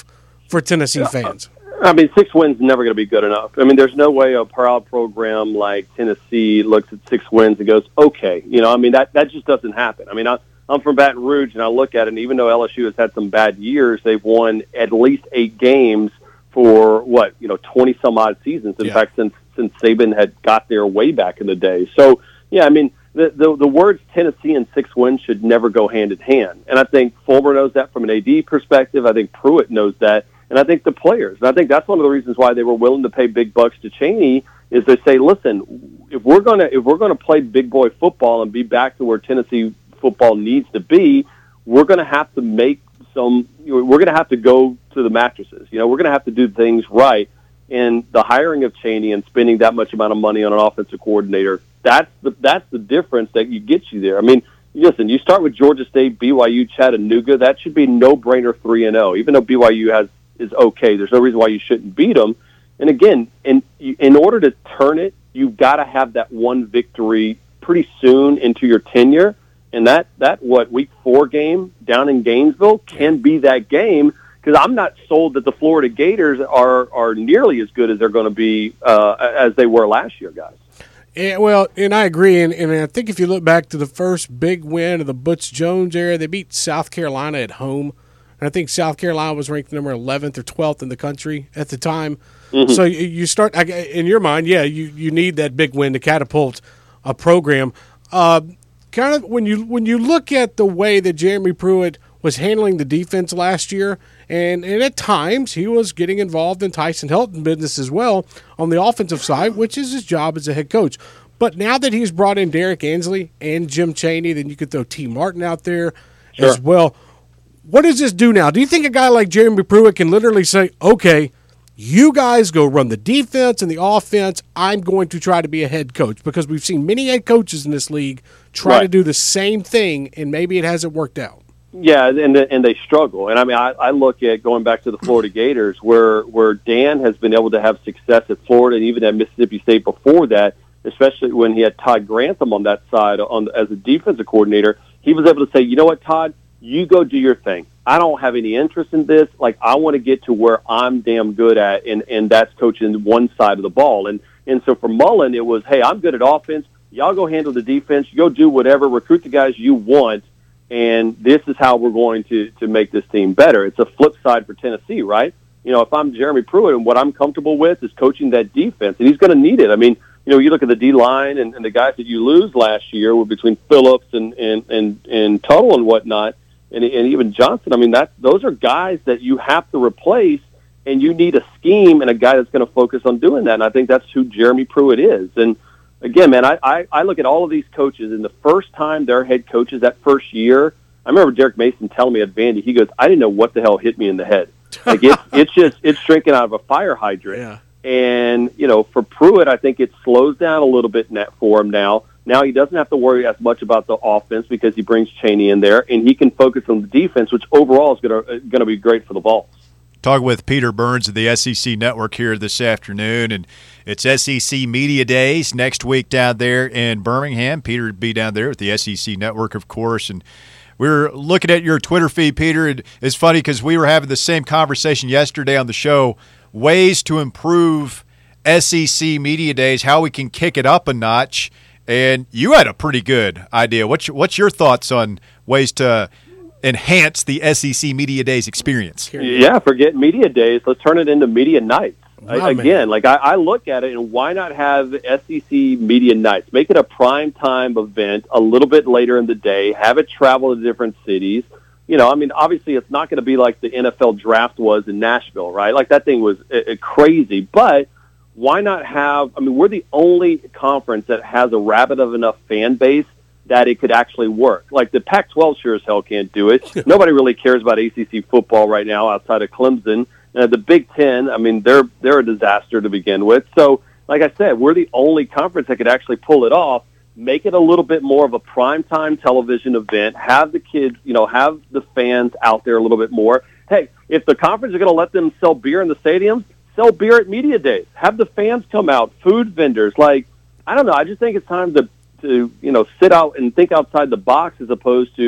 for Tennessee fans? I mean, six wins is never going to be good enough. I mean, there's no way a proud program like Tennessee looks at six wins and goes, okay. You know, I mean, that, that just doesn't happen. I mean, I, I'm from Baton Rouge, and I look at it, and even though L S U has had some bad years, they've won at least eight games for, what, you know, twenty-some-odd seasons. In yeah. fact, since since Saban had got there way back in the day. So, yeah, I mean, the, the, the words Tennessee and six wins should never go hand in hand. And I think Fulmer knows that from an A D perspective. I think Pruitt knows that. And I think the players, and I think that's one of the reasons why they were willing to pay big bucks to Chaney, is they say, listen, if we're gonna if we're gonna play big boy football and be back to where Tennessee football needs to be, we're gonna have to make some. You know, we're gonna have to go to the mattresses. You know, we're gonna have to do things right. And the hiring of Chaney and spending that much amount of money on an offensive coordinator, that's the that's the difference that you get you there. I mean, listen, you start with Georgia State, B Y U, Chattanooga. That should be no brainer three and zero. Even though B Y U has is okay. There's no reason why you shouldn't beat them. And again, in in order to turn it, you've got to have that one victory pretty soon into your tenure. And that, that what, week four game down in Gainesville can be that game, because I'm not sold that the Florida Gators are, are nearly as good as they're going to be uh, as they were last year, guys. Yeah, well, and I agree. And, and I think if you look back to the first big win of the Butch Jones era, they beat South Carolina at home. And I think South Carolina was ranked number eleventh or twelfth in the country at the time. Mm-hmm. So you start, in your mind, yeah, you, you need that big win to catapult a program. Uh, kind of when you when you look at the way that Jeremy Pruitt was handling the defense last year, and, and at times he was getting involved in Tyson Helton business as well on the offensive side, which is his job as a head coach. But now that he's brought in Derek Ansley and Jim Chaney, then you could throw T. Martin out there sure. as well. What does this do now? Do you think a guy like Jeremy Pruitt can literally say, okay, you guys go run the defense and the offense, I'm going to try to be a head coach? Because we've seen many head coaches in this league try right. to do the same thing, and maybe it hasn't worked out. Yeah, and and they struggle. And, I mean, I, I look at going back to the Florida Gators, where, where Dan has been able to have success at Florida and even at Mississippi State before that, especially when he had Todd Grantham on that side on as a defensive coordinator. He was able to say, you know what, Todd, you go do your thing. I don't have any interest in this. Like, I want to get to where I'm damn good at, and, and that's coaching one side of the ball. And and so for Mullen, it was, hey, I'm good at offense. Y'all go handle the defense. You go do whatever. Recruit the guys you want, and this is how we're going to, to make this team better. It's a flip side for Tennessee, right? You know, if I'm Jeremy Pruitt, and what I'm comfortable with is coaching that defense, and he's going to need it. I mean, you know, you look at the D-line and, and the guys that you lose last year were between Phillips and, and, and, and Tuttle and whatnot, and, and even Johnson. I mean, that those are guys that you have to replace, and you need a scheme and a guy that's going to focus on doing that. And I think that's who Jeremy Pruitt is. And again, man, I, I, I look at all of these coaches, and the first time they're head coaches that first year, I remember Derek Mason telling me at Vandy, he goes, I didn't know what the hell hit me in the head. Like, it's, it's just, it's drinking out of a fire hydrant. Yeah. And, you know, for Pruitt, I think it slows down a little bit net for him now. Now he doesn't have to worry as much about the offense because he brings Chaney in there, and he can focus on the defense, which overall is going to going to be great for the Vols. Talking with Peter Burns of the S E C Network here this afternoon, and it's S E C Media Days next week down there in Birmingham. Peter will be down there with the S E C Network, of course, and we were looking at your Twitter feed, Peter. And it's funny because we were having the same conversation yesterday on the show, ways to improve S E C Media Days, how we can kick it up a notch. And you had a pretty good idea. What's your, what's your thoughts on ways to enhance the S E C Media Days experience? Yeah, forget Media Days. Let's turn it into Media Nights. Wow, I, again, man. like I, I look at it, and why not have S E C Media Nights? Make it a prime time event a little bit later in the day. Have it travel to different cities. You know, I mean, obviously it's not going to be like the N F L draft was in Nashville, right? Like that thing was uh, crazy, but why not have, I mean, we're the only conference that has a rabid of enough fan base that it could actually work. Like the Pac twelve sure as hell can't do it. Nobody really cares about A C C football right now outside of Clemson. Uh, the Big Ten, I mean, they're they're a disaster to begin with. So, like I said, we're the only conference that could actually pull it off. Make it a little bit more of a primetime television event. Have the kids, you know, have the fans out there a little bit more. Hey, if the conference is going to let them sell beer in the stadiums, sell beer at Media Days. Have the fans come out, food vendors. Like, I don't know. I just think it's time to, to you know, sit out and think outside the box as opposed to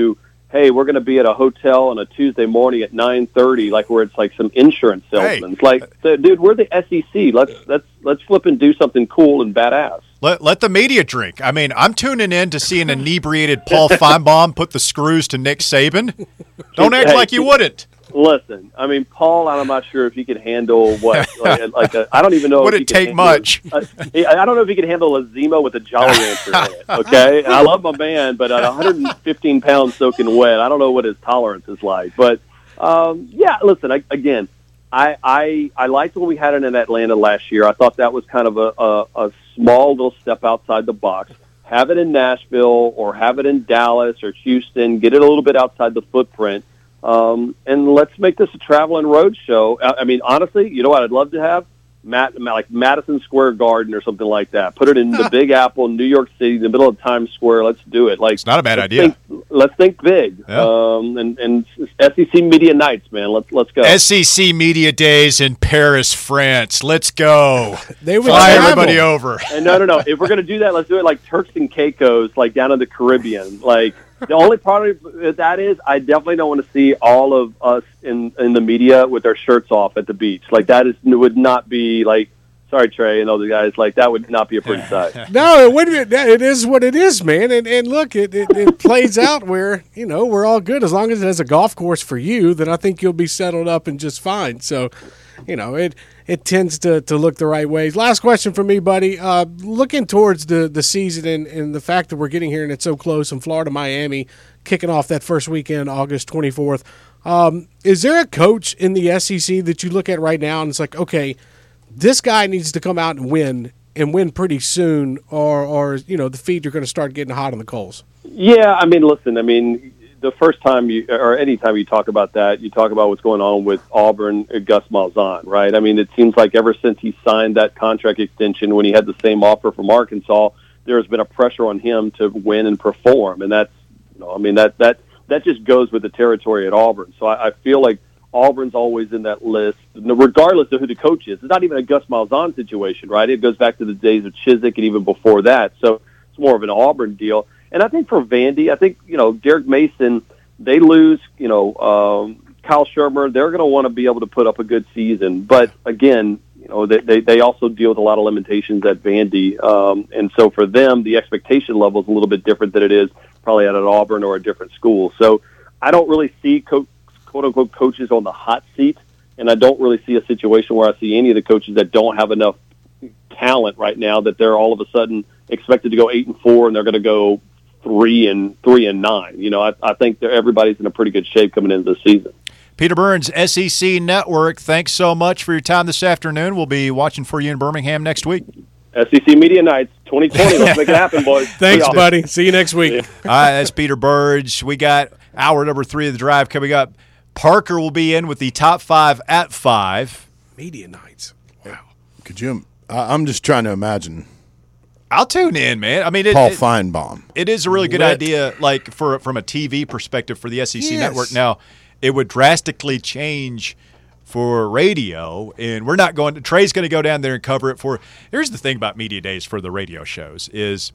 hey, we're going to be at a hotel on a Tuesday morning at nine thirty, like where it's like some insurance salesman. Hey. It's like, dude, we're the S E C. Let's let's let's flip and do something cool and badass. Let let the media drink. I mean, I'm tuning in to see an inebriated Paul Feinbaum put the screws to Nick Saban. Don't act Hey, like you wouldn't. Listen, I mean, Paul, I'm not sure if he can handle what, like, like a, I don't even know. Would if it he can take handle- much? Uh, I don't know if he can handle a Zima with a Jolly Rancher in it, okay? And I love my man, but at one hundred fifteen pounds soaking wet, I don't know what his tolerance is like. But, um, yeah, listen, I, again, I, I I liked what we had in Atlanta last year. I thought that was kind of a, a, a small little step outside the box. Have it in Nashville or have it in Dallas or Houston. Get it a little bit outside the footprint. Um, and let's make this a traveling road show. I, I mean, honestly, you know what I'd love to have? Matt, like Madison Square Garden or something like that. Put it in the Big Apple, New York City, in the middle of Times Square. Let's do it. Like, It's not a bad let's idea. Think, let's think big. Yeah. Um, and, and S E C Media Nights, man. Let's let's go. S E C Media Days in Paris, France. Let's go. They would Fly travel. everybody over. And no, no, no. If we're going to do that, let's do it like Turks and Caicos, like down in the Caribbean. Like, the only part of that is I definitely don't want to see all of us in, in the media with their shirts off at the beach. Like, that is would not be, like, sorry, Trey and other guys, like, that would not be a pretty sight. No, it wouldn't. It is what it is, man. And and look, it, it, it plays out where, you know, we're all good. As long as it has a golf course for you, then I think you'll be settled up and just fine. So, you know, it it tends to, to look the right ways. Last question for me, buddy. Uh, looking towards the, the season and, and the fact that we're getting here and it's so close in Florida, Miami, kicking off that first weekend, August twenty-fourth. Um, is there a coach in the S E C that you look at right now and it's like, okay, this guy needs to come out and win and win pretty soon, or, or you know, the feet are going to start getting hot on the coals? Yeah, I mean, listen, I mean, the first time you, or any time you talk about that, you talk about what's going on with Auburn, uh, Gus Malzahn, right? I mean, it seems like ever since he signed that contract extension when he had the same offer from Arkansas, there's been a pressure on him to win and perform, and that's, you know, I mean, that that that just goes with the territory at Auburn. So I, I feel like Auburn's always in that list, regardless of who the coach is. It's not even a Gus Malzahn situation, right? It goes back to the days of Chiswick and even before that. So it's more of an Auburn deal. And I think for Vandy, I think, you know, Derek Mason, they lose, you know, um, Kyle Shermer. They're going to want to be able to put up a good season. But, again, you know, they, they, they also deal with a lot of limitations at Vandy. Um, and so for them, the expectation level is a little bit different than it is probably at an Auburn or a different school. So I don't really see co- quote-unquote coaches on the hot seat, and I don't really see a situation where I see any of the coaches that don't have enough talent right now that they're all of a sudden expected to go eight and four and they're going to go three and three and nine. You know, I, I think that everybody's in a pretty good shape coming into the season. Peter Burns, S E C Network, thanks so much for your time this afternoon. We'll be watching for you in Birmingham next week. S E C Media Nights twenty twenty. Let's make it happen, boys. Thanks, buddy. See you next week. All right, that's Peter Burge. We got hour number three of the drive coming up. Parker will be in with the top five at five. Media Nights. Wow. Could you? I- I'm just trying to imagine I'll tune in, man. I mean, it, Paul it, Feinbaum. it is a really good Lit. idea, like for from a T V perspective for the S E C Yes. Network. Now, it would drastically change for radio, and we're not going to. Trey's going to go down there and cover it for. Here's the thing about media days for the radio shows is.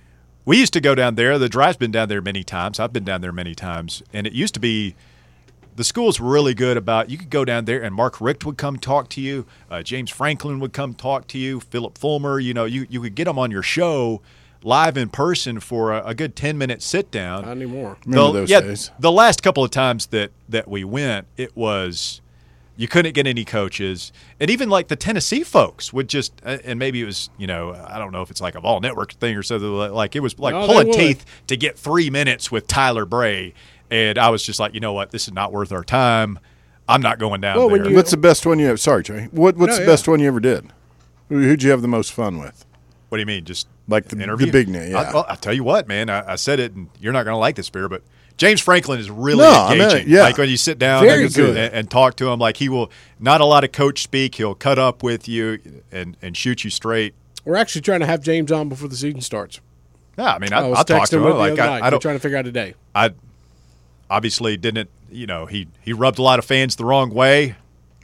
We used to go down there. The drive's been down there many times. I've been down there many times, and it used to be. The school's really good about you could go down there and Mark Richt would come talk to you. Uh, James Franklin would come talk to you. Philip Fulmer, you know, you, you could get them on your show live in person for a, a good ten-minute sit-down. Not anymore. Remember the, those yeah, days? The last couple of times that, that we went, it was you couldn't get any coaches. And even like the Tennessee folks would just – and maybe it was, you know, I don't know if it's like a Vol Network thing or something. Like it was like No, they pulling would. teeth to get three minutes with Tyler Bray. And I was just like, you know what? This is not worth our time. I'm not going down Well, when there. you- What's the best one you have? Sorry, Trey. What, what's No, the yeah. best one you ever did? Who, who'd you have the most fun with? What do you mean? Just Like the, interview? the big name, yeah. I, well, I'll tell you what, man. I, I said it, and you're not going to like this, Bear, but James Franklin is really No, I mean, engaging. yeah. Like when you sit down Very and, good. and, and talk to him, like he will not a lot of coach speak. He'll cut up with you and, and shoot you straight. We're actually trying to have James on before the season starts. Yeah, I mean, I, I was I'll talk texting to him him. the Like other I, night. I We're don't. trying to figure out a day. I obviously didn't. You know, he he rubbed a lot of fans the wrong way.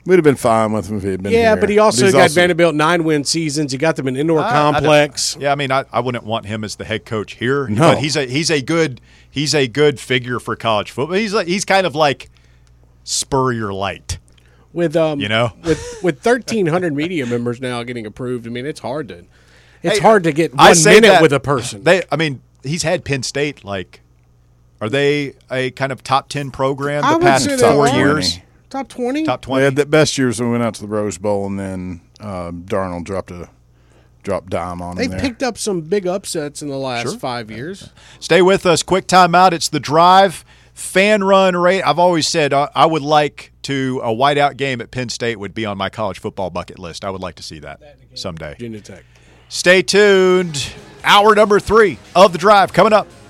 We'd have been fine with him if he had been Yeah, here. but he also he's got also- Vanderbilt nine-win seasons. You got them in indoor I- I complex. don't- yeah, I mean, I, I wouldn't want him as the head coach here. No. But he's a he's a good he's a good figure for college football. He's like he's kind of like Spurrier light. With um, You know? with with thirteen hundred media members now getting approved. I mean, it's hard to it's Hey, hard to get I one say minute that- with a person. They, I mean, he's had Penn State. Like, are they a kind of top ten program I the would past say four they are. years? Top twenty. Top They twenty. had the best years when we went out to the Rose Bowl, and then uh, Darnold dropped a dropped dime on They him there. picked up some big upsets in the last Sure. five years. Stay with us. Quick timeout. It's the drive. Fan run rate. I've always said uh, I would like to a whiteout game at Penn State would be on my college football bucket list. I would like to see that someday. Virginia Tech. Stay tuned. Hour number three of the drive coming up.